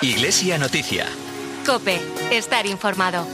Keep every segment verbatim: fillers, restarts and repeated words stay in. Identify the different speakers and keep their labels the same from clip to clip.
Speaker 1: Iglesia Noticia.
Speaker 2: COPE. Estar informado.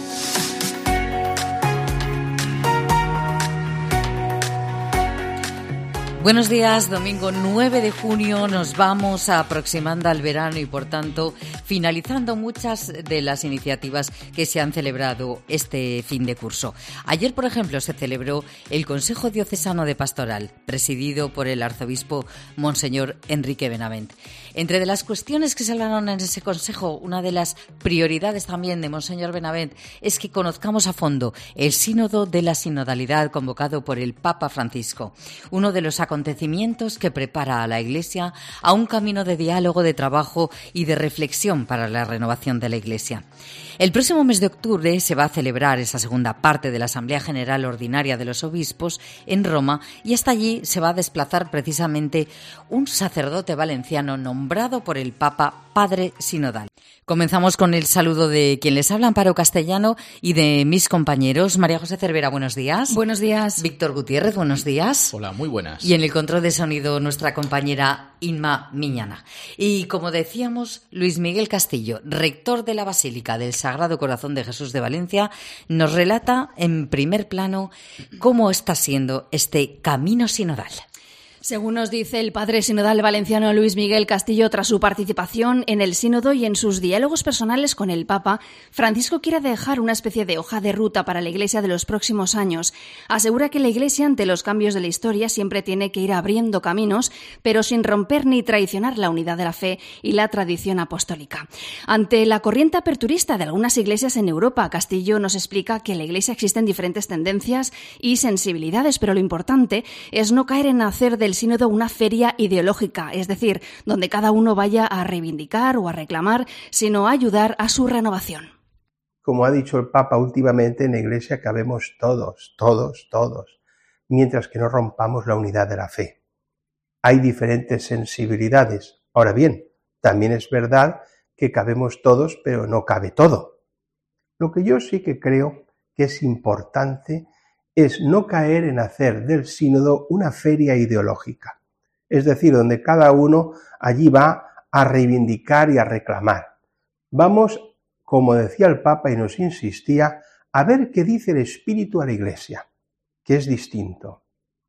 Speaker 3: Buenos días, domingo nueve de junio, nos vamos aproximando al verano y, por tanto, finalizando muchas de las iniciativas que se han celebrado este fin de curso. Ayer, por ejemplo, se celebró el Consejo Diocesano de Pastoral, presidido por el arzobispo Monseñor Enrique Benavent. Entre de las cuestiones que se hablaron en ese consejo, una de las prioridades también de Monseñor Benavent es que conozcamos a fondo el Sínodo de la Sinodalidad convocado por el Papa Francisco, uno de los acontecimientos que prepara a la Iglesia a un camino de diálogo, de trabajo y de reflexión para la renovación de la Iglesia. El próximo mes de octubre se va a celebrar esa segunda parte de la Asamblea General Ordinaria de los Obispos en Roma y hasta allí se va a desplazar precisamente un sacerdote valenciano nombrado por el Papa Padre Sinodal. Comenzamos con el saludo de quien les habla, Amparo Castellano, y de mis compañeros. María José Cervera, buenos días.
Speaker 4: Buenos días.
Speaker 3: Víctor Gutiérrez, buenos días.
Speaker 5: Hola, muy buenas.
Speaker 3: Y en el control de sonido, nuestra compañera Inma Miñana. Y como decíamos, Luis Miguel Castillo, rector de la Basílica del Sagrado Corazón de Jesús de Valencia, nos relata en primer plano cómo está siendo este camino sinodal.
Speaker 4: Según nos dice el padre sinodal valenciano Luis Miguel Castillo, tras su participación en el sínodo y en sus diálogos personales con el Papa, Francisco quiere dejar una especie de hoja de ruta para la Iglesia de los próximos años. Asegura que la Iglesia, ante los cambios de la historia, siempre tiene que ir abriendo caminos, pero sin romper ni traicionar la unidad de la fe y la tradición apostólica. Ante la corriente aperturista de algunas iglesias en Europa, Castillo nos explica que en la Iglesia existen diferentes tendencias y sensibilidades, pero lo importante es no caer en hacer del sínodo una feria ideológica, es decir, donde cada uno vaya a reivindicar o a reclamar, sino a ayudar a su renovación.
Speaker 6: Como ha dicho el Papa últimamente, en la Iglesia cabemos todos, todos, todos, mientras que no rompamos la unidad de la fe. Hay diferentes sensibilidades. Ahora bien, también es verdad que cabemos todos, pero no cabe todo. Lo que yo sí que creo que es importante es no caer en hacer del sínodo una feria ideológica, es decir, donde cada uno allí va a reivindicar y a reclamar. Vamos, como decía el Papa y nos insistía, a ver qué dice el Espíritu a la Iglesia, que es distinto.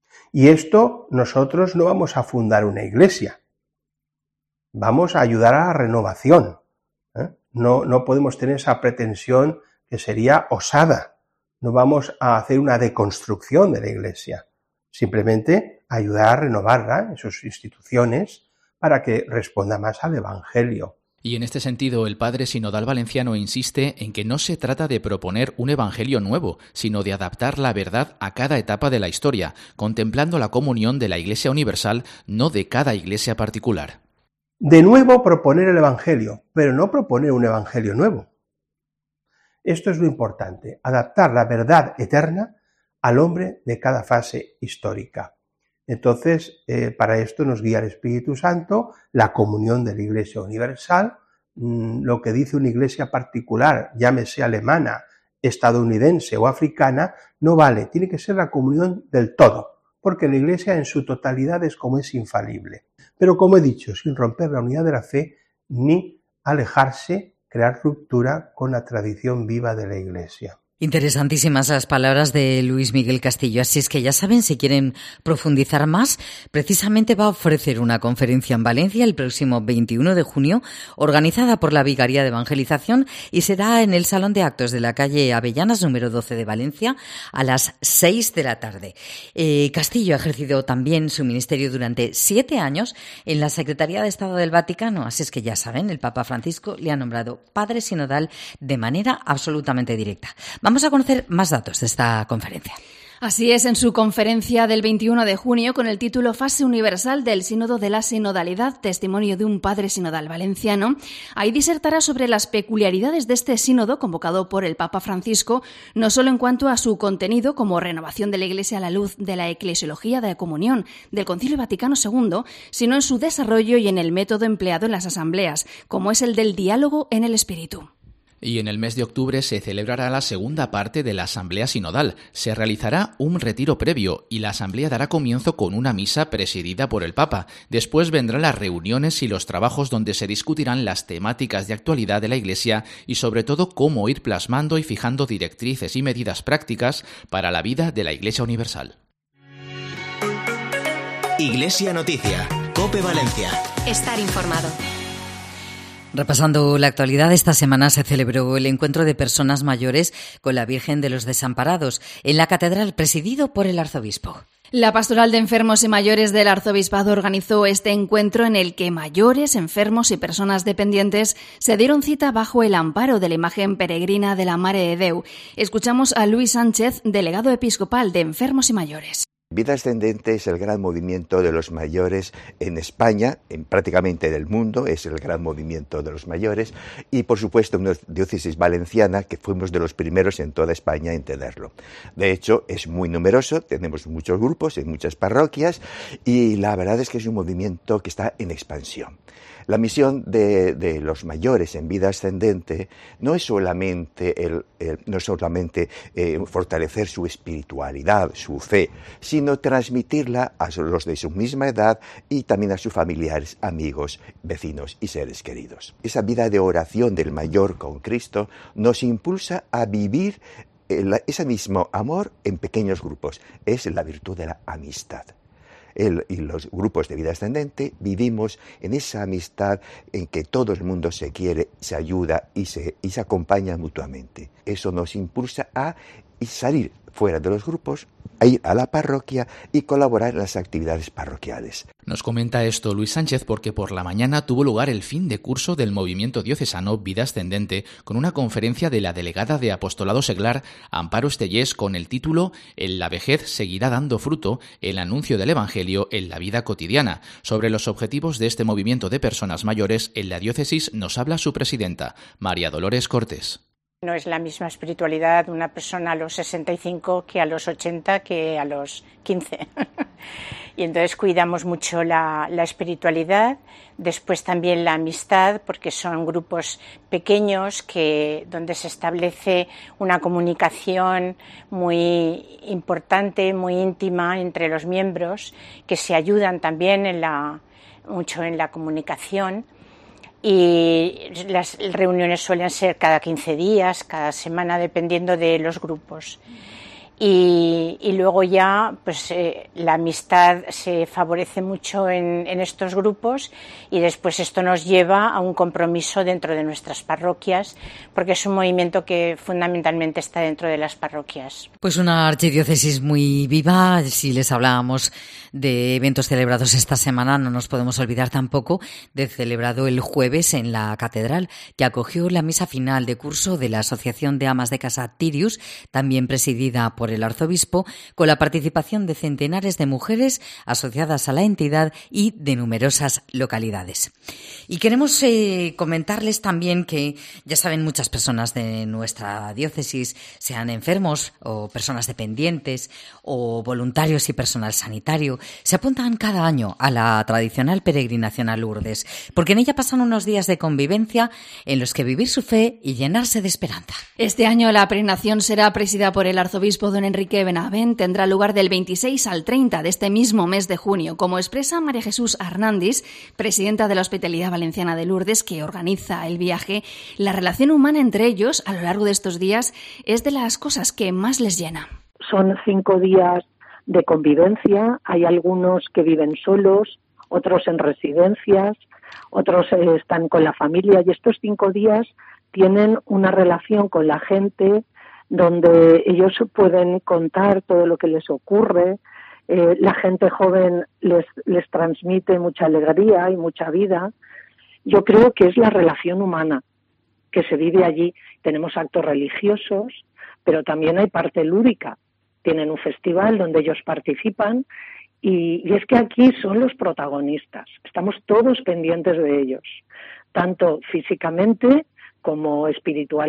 Speaker 6: Y esto nosotros no vamos a fundar una iglesia, vamos a ayudar a la renovación. ¿eh? No, no podemos tener esa pretensión que sería osada. No vamos a hacer una deconstrucción de la Iglesia, simplemente ayudar a renovarla en sus instituciones para que responda más al Evangelio.
Speaker 5: Y en este sentido, el padre sinodal valenciano insiste en que no se trata de proponer un evangelio nuevo, sino de adaptar la verdad a cada etapa de la historia, contemplando la comunión de la Iglesia universal, no de cada iglesia particular.
Speaker 6: De nuevo proponer el evangelio, pero no proponer un evangelio nuevo. Esto es lo importante, adaptar la verdad eterna al hombre de cada fase histórica. Entonces, eh, para esto nos guía el Espíritu Santo, la comunión de la Iglesia universal, mmm, lo que dice una iglesia particular, llámese alemana, estadounidense o africana, no vale, tiene que ser la comunión del todo, porque la Iglesia en su totalidad es como es infalible. Pero como he dicho, sin romper la unidad de la fe ni alejarse, crear ruptura con la tradición viva de la Iglesia.
Speaker 3: Interesantísimas las palabras de Luis Miguel Castillo. Así es que ya saben, si quieren profundizar más, precisamente va a ofrecer una conferencia en Valencia el próximo veintiuno de junio, organizada por la Vicaría de Evangelización, y será en el Salón de Actos de la calle Avellanas, número doce de Valencia, a las seis de la tarde. Eh, Castillo ha ejercido también su ministerio durante siete años en la Secretaría de Estado del Vaticano. Así es que ya saben, el Papa Francisco le ha nombrado padre sinodal de manera absolutamente directa. Vamos a conocer más datos de esta conferencia.
Speaker 4: Así es, en su conferencia del veintiuno de junio, con el título Fase Universal del Sínodo de la Sinodalidad, testimonio de un padre sinodal valenciano, ahí disertará sobre las peculiaridades de este sínodo convocado por el Papa Francisco, no solo en cuanto a su contenido como renovación de la Iglesia a la luz de la eclesiología de la comunión del Concilio Vaticano segundo, sino en su desarrollo y en el método empleado en las asambleas, como es el del diálogo en el espíritu.
Speaker 5: Y en el mes de octubre se celebrará la segunda parte de la Asamblea Sinodal. Se realizará un retiro previo y la Asamblea dará comienzo con una misa presidida por el Papa. Después vendrán las reuniones y los trabajos donde se discutirán las temáticas de actualidad de la Iglesia y sobre todo cómo ir plasmando y fijando directrices y medidas prácticas para la vida de la Iglesia Universal.
Speaker 1: Iglesia Noticia, COPE Valencia.
Speaker 2: Estar informado.
Speaker 3: Repasando la actualidad, esta semana se celebró el encuentro de personas mayores con la Virgen de los Desamparados en la catedral, presidido por el arzobispo.
Speaker 4: La Pastoral de Enfermos y Mayores del Arzobispado organizó este encuentro en el que mayores, enfermos y personas dependientes se dieron cita bajo el amparo de la imagen peregrina de la Mare de Déu. Escuchamos a Luis Sánchez, delegado episcopal de Enfermos y Mayores.
Speaker 7: Vida Ascendente es el gran movimiento de los mayores en España, en prácticamente del mundo, es el gran movimiento de los mayores y por supuesto una diócesis valenciana que fuimos de los primeros en toda España en tenerlo. De hecho es muy numeroso, tenemos muchos grupos en muchas parroquias y la verdad es que es un movimiento que está en expansión. La misión de, de los mayores en Vida Ascendente no es solamente, el, el, no es solamente eh, fortalecer su espiritualidad, su fe, sino transmitirla a los de su misma edad y también a sus familiares, amigos, vecinos y seres queridos. Esa vida de oración del mayor con Cristo nos impulsa a vivir el, ese mismo amor en pequeños grupos. Es la virtud de la amistad. Él y los grupos de vida ascendente vivimos en esa amistad en que todo el mundo se quiere, se ayuda y se, y se acompaña mutuamente. Eso nos impulsa a salir fuera de los grupos, a ir a la parroquia y colaborar en las actividades parroquiales.
Speaker 5: Nos comenta esto Luis Sánchez porque por la mañana tuvo lugar el fin de curso del movimiento diocesano Vida Ascendente con una conferencia de la delegada de Apostolado Seglar, Amparo Estellés, con el título "En la vejez seguirá dando fruto, el anuncio del Evangelio en la vida cotidiana". Sobre los objetivos de este movimiento de personas mayores en la diócesis nos habla su presidenta, María Dolores Cortés.
Speaker 8: No es la misma espiritualidad de una persona a los sesenta y cinco que a los ochenta que a los quince. Y entonces cuidamos mucho la, la espiritualidad, después también la amistad, porque son grupos pequeños que, donde se establece una comunicación muy importante, muy íntima entre los miembros, que se ayudan también en la, mucho en la comunicación. Y las reuniones suelen ser cada quince días, cada semana, dependiendo de los grupos. Y, y luego ya pues eh, la amistad se favorece mucho en, en estos grupos y después esto nos lleva a un compromiso dentro de nuestras parroquias, porque es un movimiento que fundamentalmente está dentro de las parroquias.
Speaker 3: Pues una archidiócesis muy viva. Si les hablábamos de eventos celebrados esta semana, no nos podemos olvidar tampoco de celebrado el jueves en la catedral, que acogió la misa final de curso de la Asociación de Amas de Casa Tirius, también presidida por el arzobispo, con la participación de centenares de mujeres asociadas a la entidad y de numerosas localidades. Y queremos eh, comentarles también que, ya saben, muchas personas de nuestra diócesis, sean enfermos o personas dependientes o voluntarios y personal sanitario, se apuntan cada año a la tradicional peregrinación a Lourdes, porque en ella pasan unos días de convivencia en los que vivir su fe y llenarse de esperanza.
Speaker 4: Este año la peregrinación será presidida por el arzobispo don Enrique Benavent, tendrá lugar del veintiséis al treinta de este mismo mes de junio, como expresa María Jesús Hernández, presidenta de la Hospitalidad Valenciana de Lourdes, que organiza el viaje. La relación humana entre ellos a lo largo de estos días es de las cosas que más les llena.
Speaker 9: Son cinco días de convivencia, hay algunos que viven solos, otros en residencias, otros eh, están con la familia, y estos cinco días tienen una relación con la gente donde ellos pueden contar todo lo que les ocurre. Eh, la gente joven les, les transmite mucha alegría y mucha vida. Yo creo que es la relación humana que se vive allí. Tenemos actos religiosos, pero también hay parte lúdica. Tienen un festival donde ellos participan y, y es que aquí son los protagonistas. Estamos todos pendientes de ellos, tanto físicamente como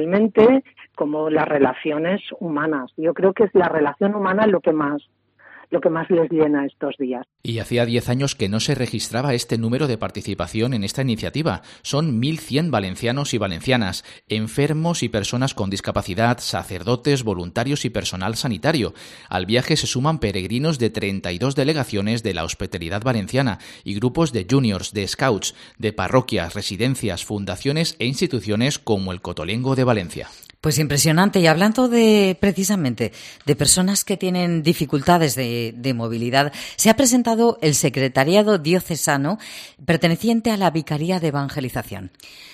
Speaker 9: espiritualmente, como las relaciones humanas. Yo creo que es la relación humana lo que más, lo que más les llena estos días.
Speaker 5: Y hacía diez años que no se registraba este número de participación en esta iniciativa. Son mil cien valencianos y valencianas, enfermos y personas con discapacidad, sacerdotes, voluntarios y personal sanitario. Al viaje se suman peregrinos de treinta y dos delegaciones de la hospitalidad valenciana y grupos de juniors, de scouts, de parroquias, residencias, fundaciones e instituciones como el Cotolengo de Valencia.
Speaker 3: Pues impresionante. Y hablando de, precisamente, de personas que tienen dificultades de, de movilidad, se ha presentado el Secretariado Diocesano perteneciente a la Vicaría de Evangelización.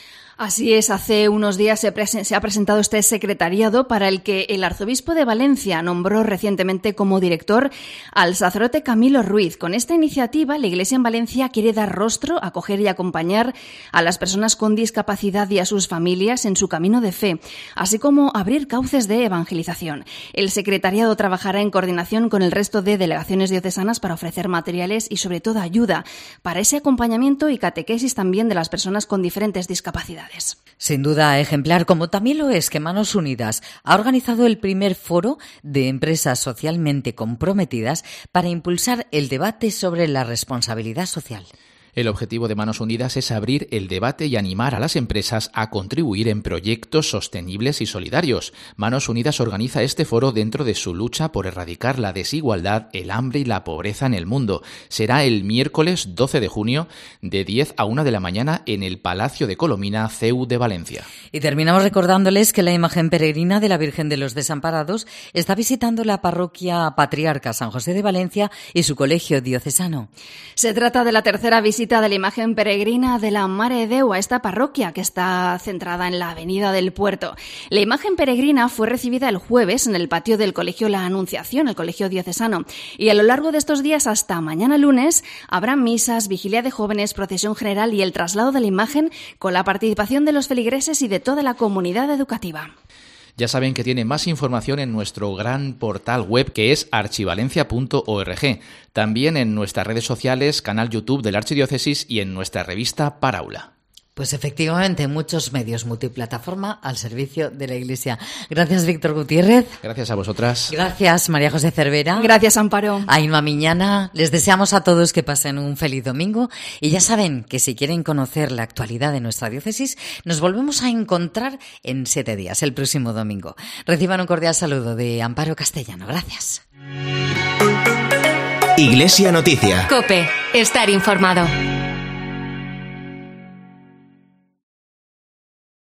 Speaker 4: Así es, hace unos días se, presen- se ha presentado este secretariado para el que el arzobispo de Valencia nombró recientemente como director al sacerdote Camilo Ruiz. Con esta iniciativa, la Iglesia en Valencia quiere dar rostro, acoger y acompañar a las personas con discapacidad y a sus familias en su camino de fe, así como abrir cauces de evangelización. El secretariado trabajará en coordinación con el resto de delegaciones diocesanas para ofrecer materiales y, sobre todo, ayuda para ese acompañamiento y catequesis también de las personas con diferentes discapacidades.
Speaker 3: Sin duda ejemplar, como también lo es que Manos Unidas ha organizado el primer foro de empresas socialmente comprometidas para impulsar el debate sobre la responsabilidad social.
Speaker 5: El objetivo de Manos Unidas es abrir el debate y animar a las empresas a contribuir en proyectos sostenibles y solidarios. Manos Unidas organiza este foro dentro de su lucha por erradicar la desigualdad, el hambre y la pobreza en el mundo. Será el miércoles doce de junio de diez a una de la mañana en el Palacio de Colomina, C E U de Valencia.
Speaker 3: Y terminamos recordándoles que la imagen peregrina de la Virgen de los Desamparados está visitando la parroquia Patriarca San José de Valencia y su colegio diocesano.
Speaker 4: Se trata de la tercera visita de la imagen peregrina de la Mare de Déu a esta parroquia, que está centrada en la Avenida del Puerto. La imagen peregrina fue recibida el jueves en el patio del Colegio La Anunciación, el colegio diocesano, y a lo largo de estos días hasta mañana lunes habrá misas, vigilia de jóvenes, procesión general y el traslado de la imagen con la participación de los feligreses y de toda la comunidad educativa.
Speaker 5: Ya saben que tienen más información en nuestro gran portal web que es archivalencia punto org. También en nuestras redes sociales, canal YouTube de la Archidiócesis y en nuestra revista Paráula.
Speaker 3: Pues efectivamente, muchos medios multiplataforma al servicio de la Iglesia. Gracias, Víctor Gutiérrez.
Speaker 5: Gracias a vosotras.
Speaker 3: Gracias, María José Cervera.
Speaker 4: Gracias, Amparo.
Speaker 3: Ainhoa Miñana. Les deseamos a todos que pasen un feliz domingo. Y ya saben que si quieren conocer la actualidad de nuestra diócesis, nos volvemos a encontrar en siete días, el próximo domingo. Reciban un cordial saludo de Amparo Castellano. Gracias.
Speaker 1: Iglesia Noticia.
Speaker 2: COPE. Estar informado.